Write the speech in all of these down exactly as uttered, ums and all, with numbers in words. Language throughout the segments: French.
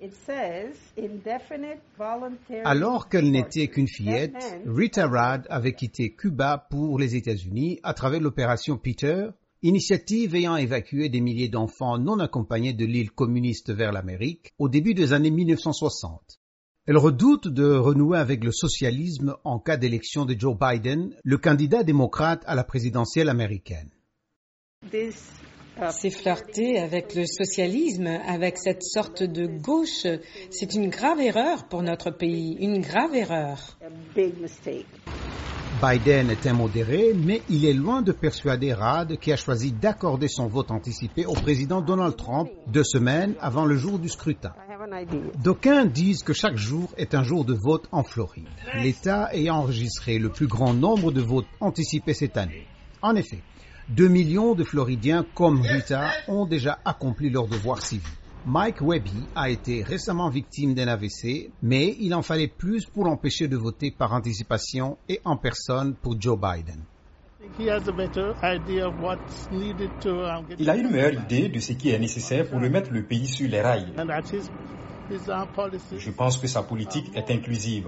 Alors qu'elle n'était qu'une fillette, Rita Rad avait quitté Cuba pour les États-Unis à travers l'opération Peter, initiative ayant évacué des milliers d'enfants non accompagnés de l'île communiste vers l'Amérique au début des années mille neuf cent soixante. Elle redoute de renouer avec le socialisme en cas d'élection de Joe Biden, le candidat démocrate à la présidentielle américaine. C'est flirter avec le socialisme, avec cette sorte de gauche. C'est une grave erreur pour notre pays, une grave erreur. Biden est un modéré, mais il est loin de persuader Rad qui a choisi d'accorder son vote anticipé au président Donald Trump deux semaines avant le jour du scrutin. D'aucuns disent que chaque jour est un jour de vote en Floride, l'État ayant enregistré le plus grand nombre de votes anticipés cette année. En effet, deux millions de Floridiens comme Rita ont déjà accompli leur devoir civique. Mike Webby a été récemment victime d'un A V C, mais il en fallait plus pour l'empêcher de voter par anticipation et en personne pour Joe Biden. Il a une meilleure idée de ce qui est nécessaire pour remettre le pays sur les rails. Je pense que sa politique est inclusive.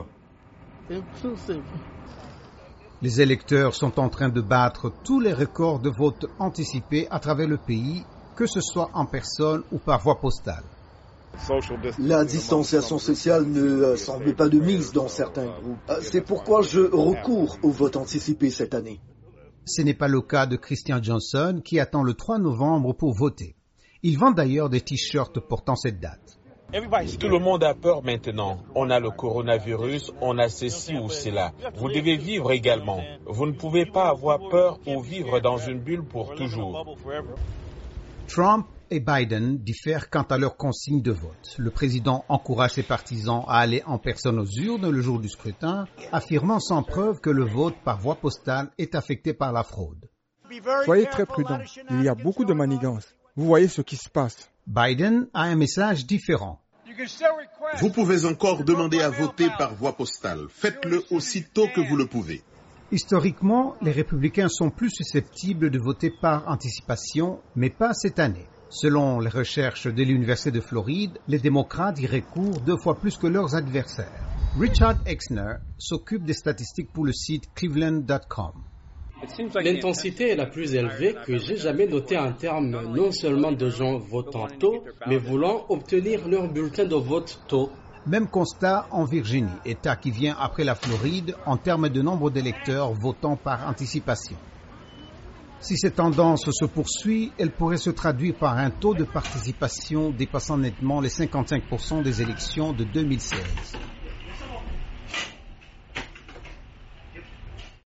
Les électeurs sont en train de battre tous les records de vote anticipé à travers le pays, que ce soit en personne ou par voie postale. La distanciation sociale ne semble pas de mise dans certains groupes. C'est pourquoi je recours au vote anticipé cette année. Ce n'est pas le cas de Christian Johnson qui attend le trois novembre pour voter. Il vend d'ailleurs des t-shirts portant cette date. Tout le monde a peur maintenant. On a le coronavirus, on a ceci ou cela. Vous devez vivre également. Vous ne pouvez pas avoir peur ou vivre dans une bulle pour toujours. Trump et Biden diffèrent quant à leur consigne de vote. Le président encourage ses partisans à aller en personne aux urnes le jour du scrutin, affirmant sans preuve que le vote par voie postale est affecté par la fraude. Soyez très prudents. Il y a beaucoup de manigances. Vous voyez ce qui se passe. Biden a un message différent. Vous pouvez encore demander à voter par voie postale. Faites-le aussitôt que vous le pouvez. Historiquement, les républicains sont plus susceptibles de voter par anticipation, mais pas cette année. Selon les recherches de l'Université de Floride, les démocrates y recourent deux fois plus que leurs adversaires. Richard Exner s'occupe des statistiques pour le site cleveland point com. L'intensité est la plus élevée que j'ai jamais notée en termes non seulement de gens votant tôt, mais voulant obtenir leur bulletin de vote tôt. Même constat en Virginie, État qui vient après la Floride en termes de nombre d'électeurs votant par anticipation. Si cette tendance se poursuit, elle pourrait se traduire par un taux de participation dépassant nettement les cinquante-cinq pour cent des élections de deux mille seize.